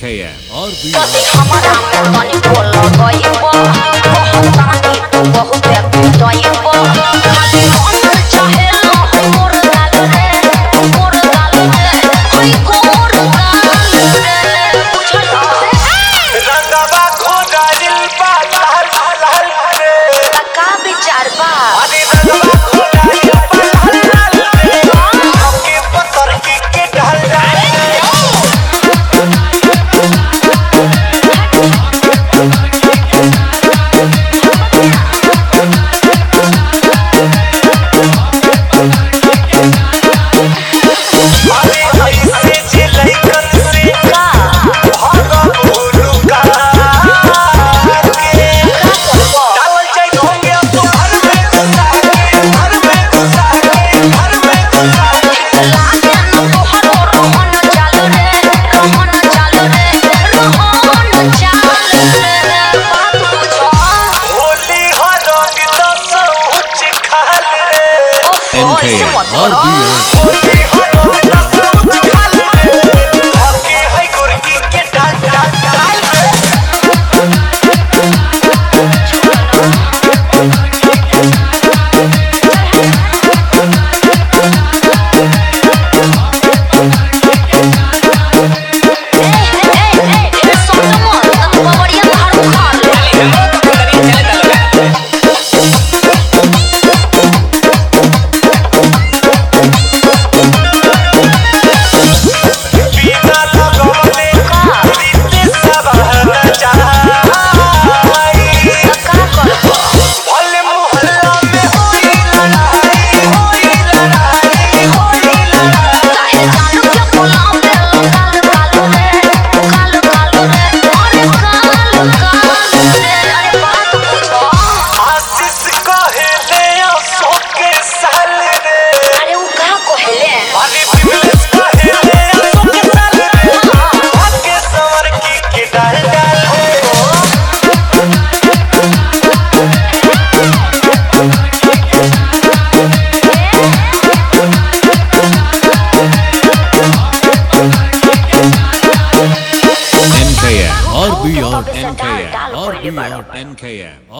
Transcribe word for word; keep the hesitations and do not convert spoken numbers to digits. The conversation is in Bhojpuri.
K M R B कभी हमारा में तनी बोल गइबो कहतानी तू बहुत पिटइबो खाली हमर चाहेला मोर गाल रे मोर गाल रे हई गोर गाल रे बुझला रंगवा खोदारिल बा लाल लाल रे का विचार बा अरे रंगवा खोदारिल बा लाल लाल रे हमके पत्थर की के ढल जाए अरे ऐसे झिलई कन से का भागा भोलू का के डाल जाए ढोंगे तो हर में घुसा के हर में घुसा के हर में घुसा के लागे न तोहर रोहन चालू रे रोहन चालू रे रोहन चालू रे बात बुझो होली हो रंग दस उच्च खाल रे N K M R B Holi हो रंग दस उच्च खाल रे हमके है गुरकी के डाल डाल डाल रे ए ए ए सोना मोर तन बबड़िया धारू खा ले बिना लगवले रीते सवार चाही का करबो भले मोहल्ला में होई लड़ाई होई लड़ाई होई लड़ाई काहे जानू के गुलाम पे काल काल रे काल काल रे अरे काल काल रे अरे बात बुझो आशीष कहे ले अशोक के साल रे अरे उ का कहले अरे बिमलेश कहे ले अशोक के साल रे भाग्य संवर की के डाल डाल हो N K M R B R N K M R B R N K M